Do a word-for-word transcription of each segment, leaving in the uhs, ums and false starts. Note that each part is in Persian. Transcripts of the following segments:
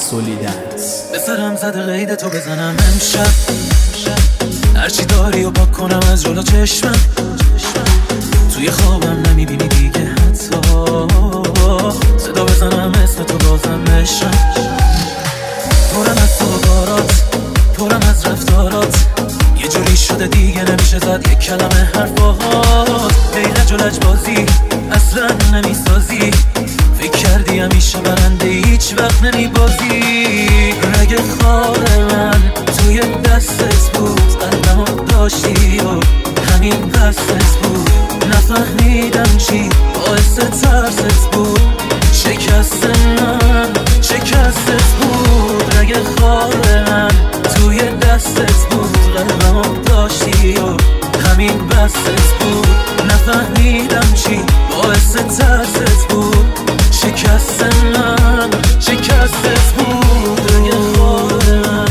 سولیدنس. به سرم زده قید تو بزنم امشب، هرچی داری و پاک کنم از جلو چشمم، توی خوابم نمیبینی دیگه حتی صدا بزنم اسم تو بازم بشم. پرم از صحبارات، پرم از رفتارات، یه جوری شده دیگه نمیشه زد یک کلمه حرفات. غیر لج بازی اصلا نمیسازی، فکر کردی همیشه برنده هیچ وقت نمیبازی. رگ خار من توی دستت بود، قلبمو داشتی و همین بستت بود. نفهمیدم چی باعث ترست بود، شکست من شکستت بود. رگ خار من توی دستت بود، قلبمو داشتی و همین بستت بود. نفهمیدم چی باعث ترست بود، شکست من شکستت بود. رگ خار من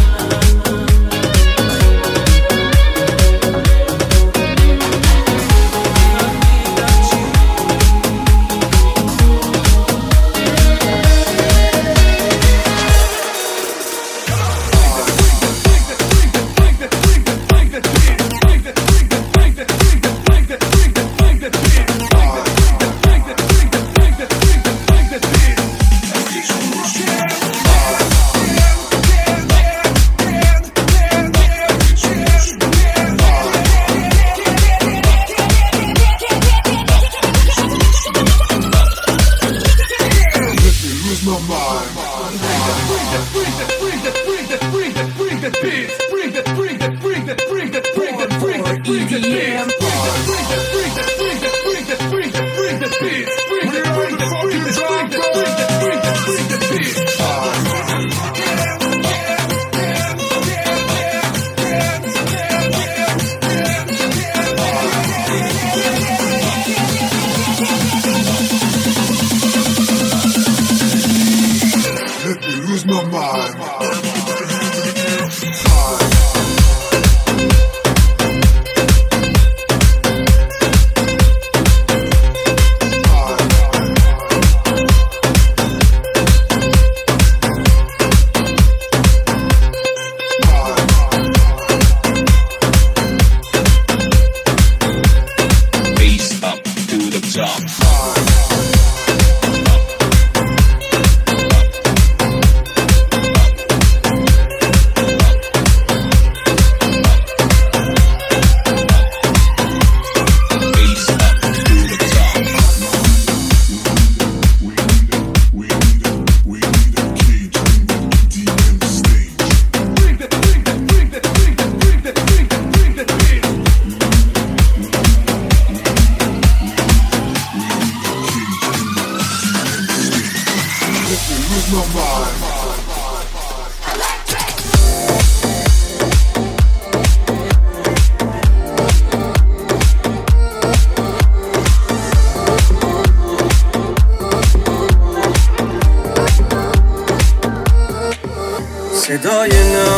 صدای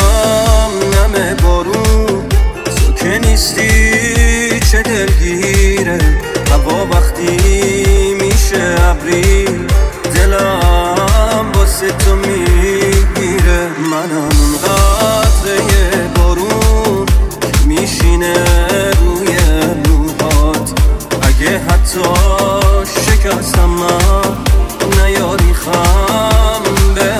نم نم بارون، تو که نیستی چه دلگیره. هوا وقتی میشه ابری، دلم واسه تو میگیره. منم اون قطره بارون که میشینه روی موهات. اگه حتی شکستم من نیاری خم به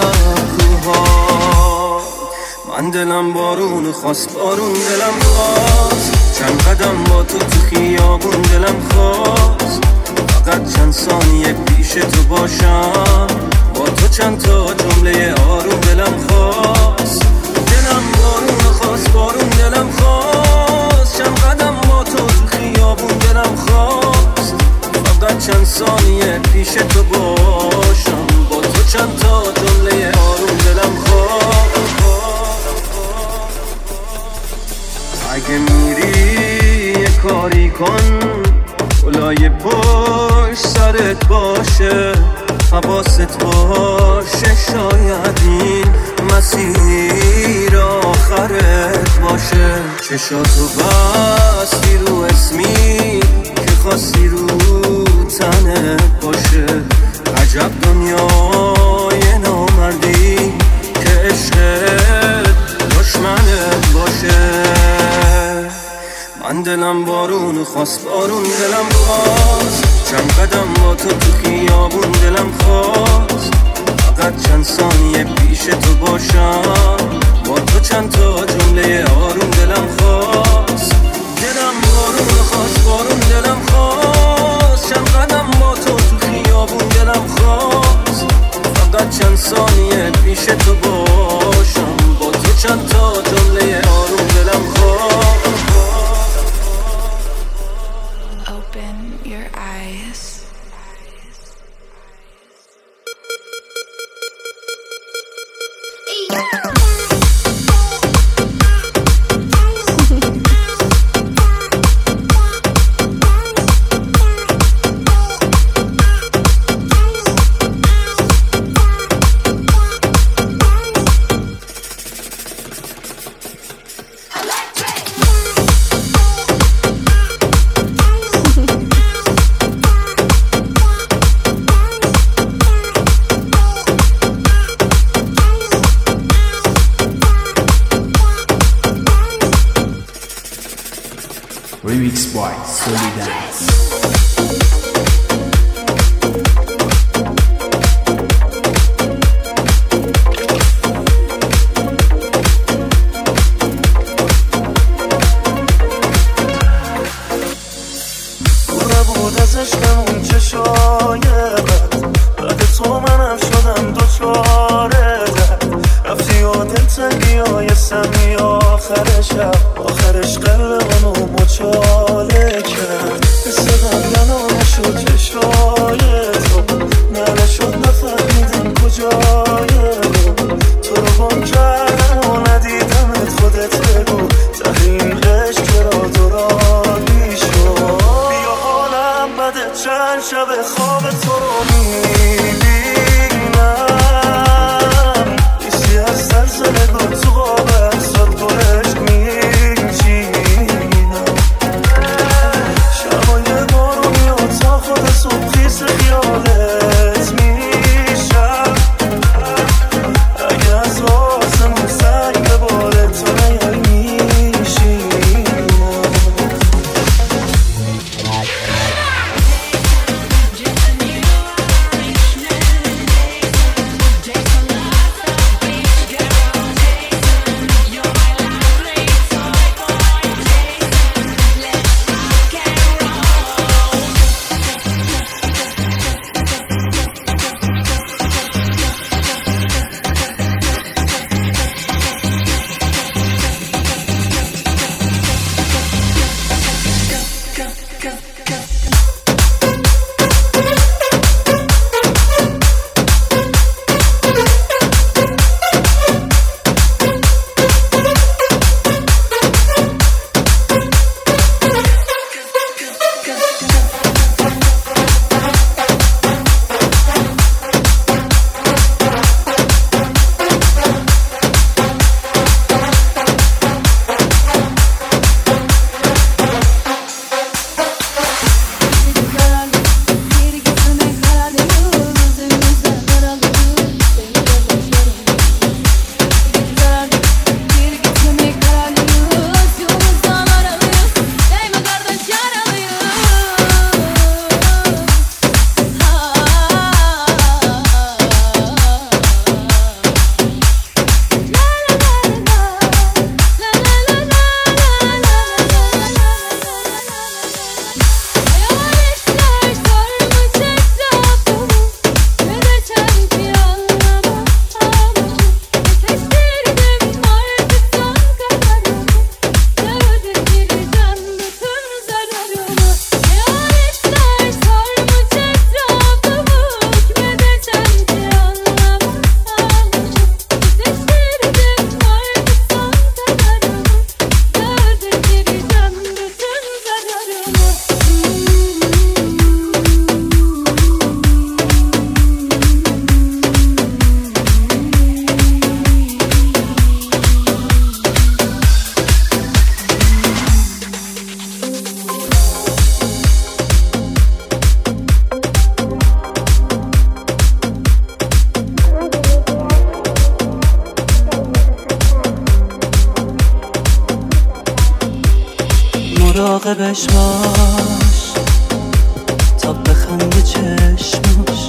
من. دلم بارون خواست، بارون دلم خواست، چند قدم با تو تو خیابون دلم خواست. فقط چند ثانیه پیش تو باشم، با تو چند تا جمله آروم دلم خواست. دلم بارون خواست، بارون دلم خواست، چند قدم با تو تو خیابون دلم خواست. فقط چند ثانیه پیش تو باشم، با تو چند تا جمله آروم دلم خواست. اگه میری یه کاری کن، کلاه پشت سرت باشه، حواست باشه، شاید این مسیر آخرت باشه. چشاتو بستی رو اسمی که خواستی رو تنت باشه. عجب دنیای نامه مردی که عشقت دشمنت باشه. من دلم بارون خواست بارون دلم خواست، چند قدم با تو تو خیابون دلم خواست، فقط چند ثانیه پیش تو باشم، با تو چند تا جمله آروم دلم خواست. دلم بارون خواست بارون دلم خواست، چند قدم با تو تو خیابون دلم خواست، فقط چند ثانیه پیش تو باشم، با تو چند تا جمله آروم دلم خواست. Open your eyes. Remix by Solidance. دوره بود از عشقمون چشایقت، بعد تو منم شدم دوچاره درد، رفتی و دلتنگی های سمی آخر شب، آخرش قلب منو مچاله کرد، مثل قبلنا نشد چشای تو، نه نشد نفهمیدم کجای رو، تو رو گم کردم و ندیدمت، خودت بگو ته این عشق چرا دورانی شد. بیا حالم بده چند شب خواب تو رو میبینم، ایسی از زلزله گل تو قابل صد گلش میچینم، شبای بارونی و تا خود صبح خیس خیالت میشم، اگه از آسمون سنگ باره تو نیای میشینم. مراقبش باش تا بخنده چشماش،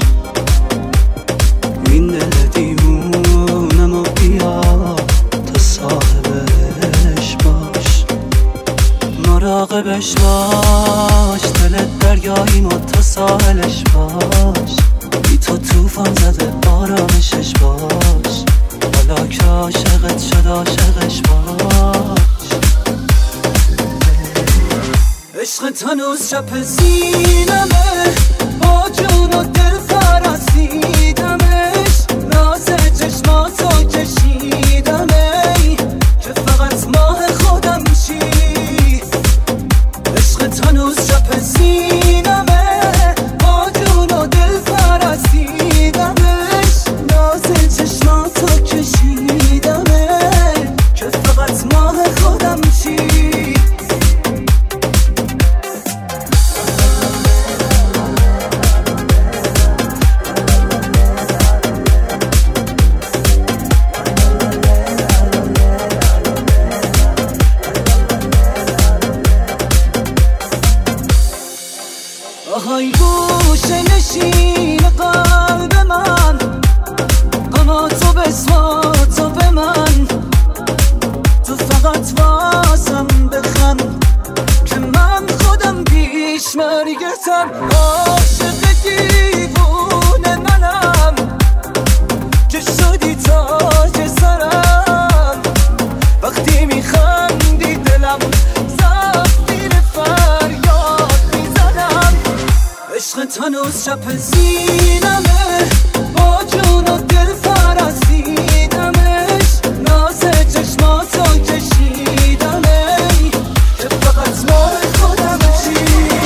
این دل دیوونم و بیا تا صاحبش باش. مراقبش باش دلت دریایی ما تا ساحلش باش، بی تو توفان زده آرامشش باش، حالا که عاشقت شد عاشقش باش. عشقت هنوز چپ سینمه، با جون و دل فرستیدمش، ناز چشماتو کشیدمه که فقط ماه خودم چی. عشقت هنوز چپ سینمه، با جون و دل فرستیدمش، ناز چشماتو کشیدمه که فقط ماه خودم چی. آهای گوشه نشین قلب من، غما تو بسوا تو به من، تو فقط واسم بخن که من خودم پیش مرگتم. عاشق دیوونه منم که شدی تاج سرم، وقتی میخندی دلم زفیر فریاد میزنم. عشقت هنوز چپ سینمه، با جون و دل فرستیدمش، ناز چشماتو کشیدمه که فقط ماه خودم چی.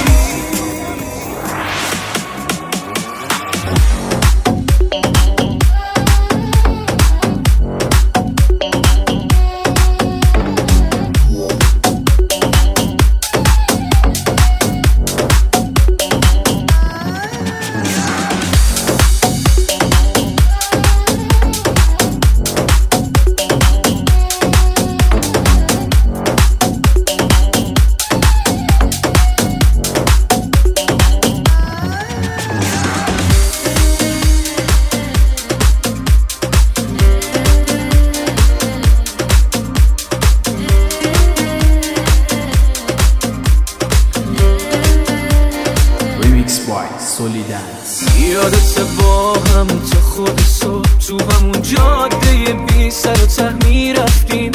یادت با هم تا خود صبح تو همون جاده بی سر و ته میرفتیم،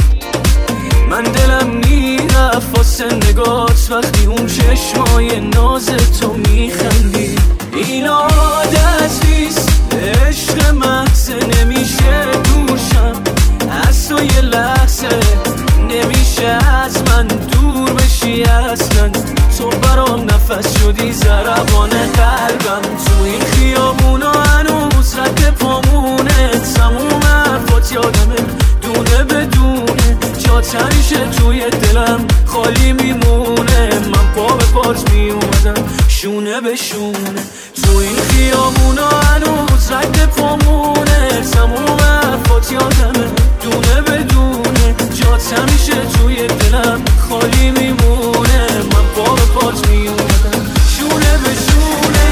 من دلم میرفت واسه نگات وقتی اون چشمای ناز تو میخندی. این عادت نیست عشق محض، نمیشه دوشم از تو یه لحظه، نمیشه از من دور بشی اصلا. تو برام نفس شدی ضربان قلبم، تو این خیابونا هنوز رد پامونه، تموم حرفات یادمه دونه بدونه، جات همیشه توی دلم خالی میمونه. من پا به پات میومدم شونه به شونه، تو این خیابونا هنوز رد پامونه، تموم حرفات یادمه دونه بدونه، جات همیشه توی دلم خالی میمونه. من پا به پات میومدم شونه به شونه.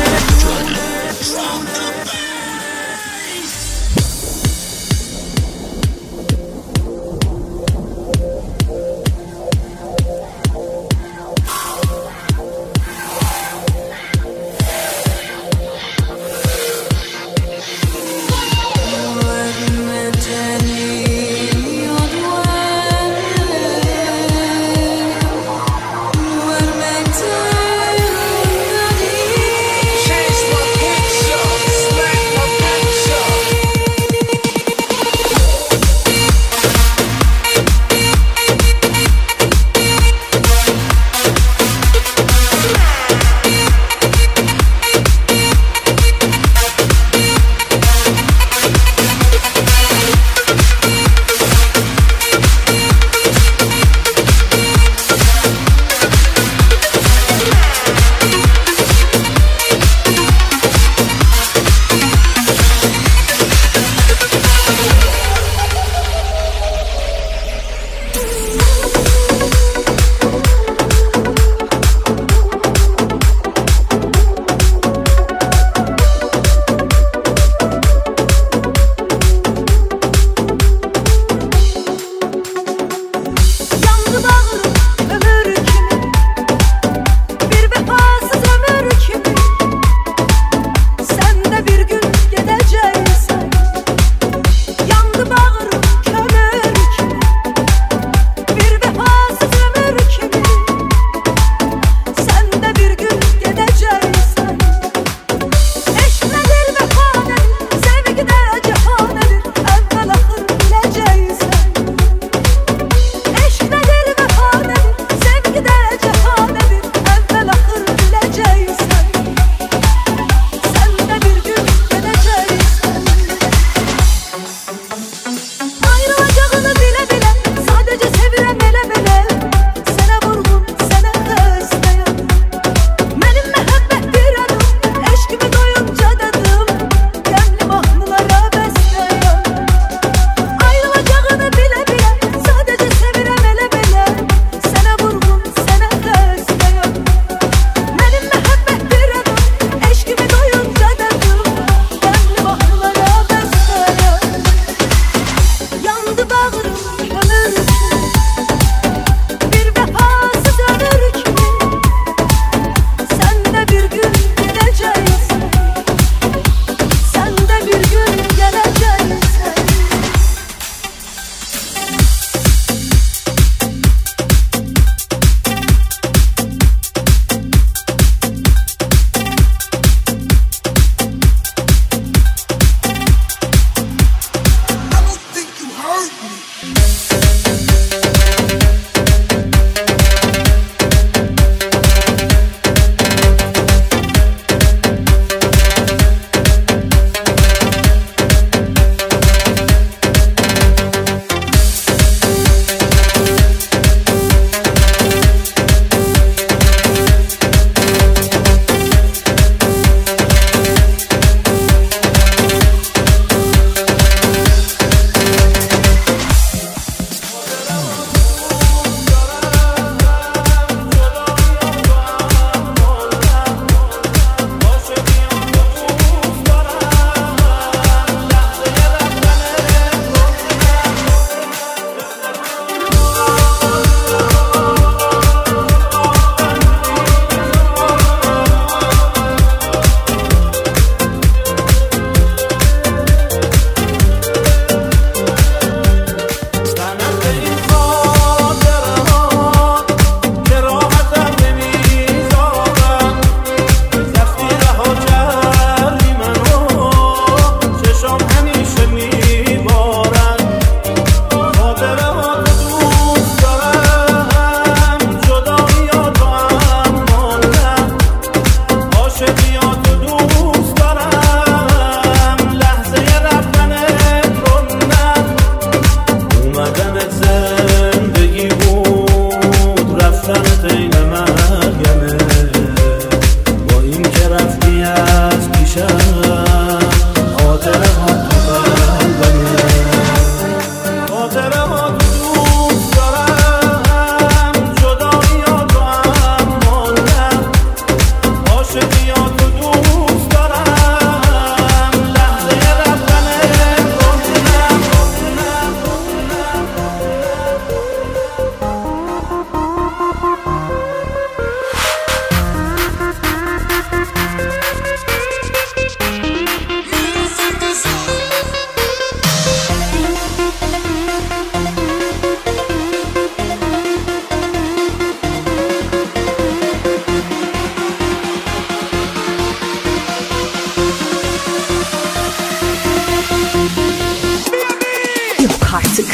Admit any زندگی بود رفتن غین مرگمه، با این که رفتی از پیشم خاطره ها تو قلبمه، خاطره ها تو دوست دارم، جدایی ها تو هم ماندم، عاشقی ها تو دوست دارم، لحظه رفتنه گفتنم Yok artık.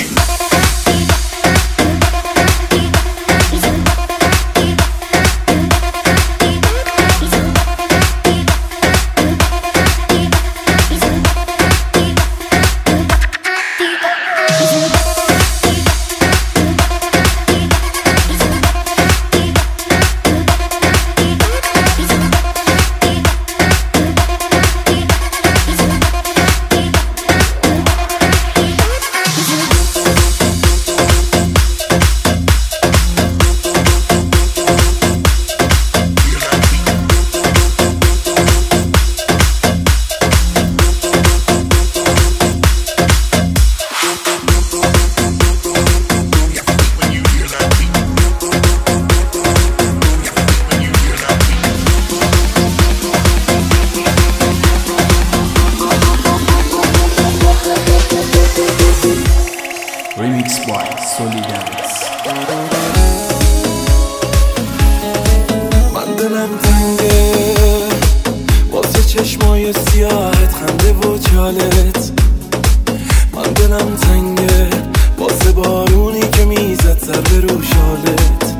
Remix by Solly Dance. من دلم تنگه واسه چشمای سیاهت، خنده و چالت. من دلم تنگه واسه بارونی که میزد سر به رو شالت.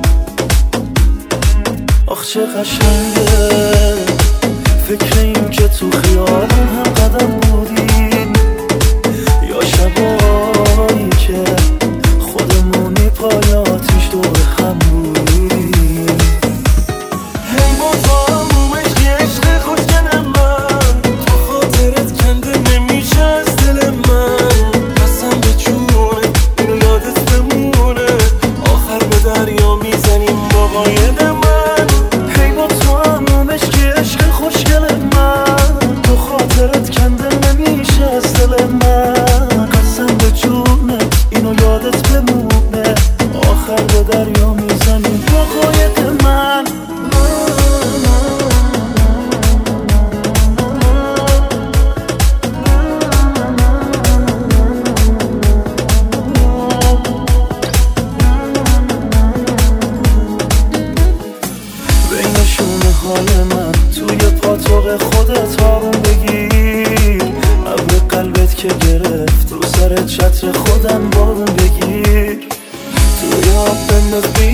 آخ چه قشنگه فکر این که تو خیابون هم قدم بودی، یا شبایی که خودمونی پای آتیش دور هم بودی. هی با تو هم عشقی عشق خوشگل من، تو خاطرت کنده نمیشه از دل من. قسم به جونه اینو یادت بمونه، آخر به دریا میزنیم با قاید من. هی با تو هم عشقی عشق خوشگل من، تو خاطرت کنده نمیشه از دل من. قسم به جونه اینو یادت بمونه، آخر به دریا میزنیم با قاید من. بین شونه حال من توی پاتوق خودت آروم بگیر، ابر قلبت که گرفت رو سر چتر خودم بارون بگیر. توی آب بنداز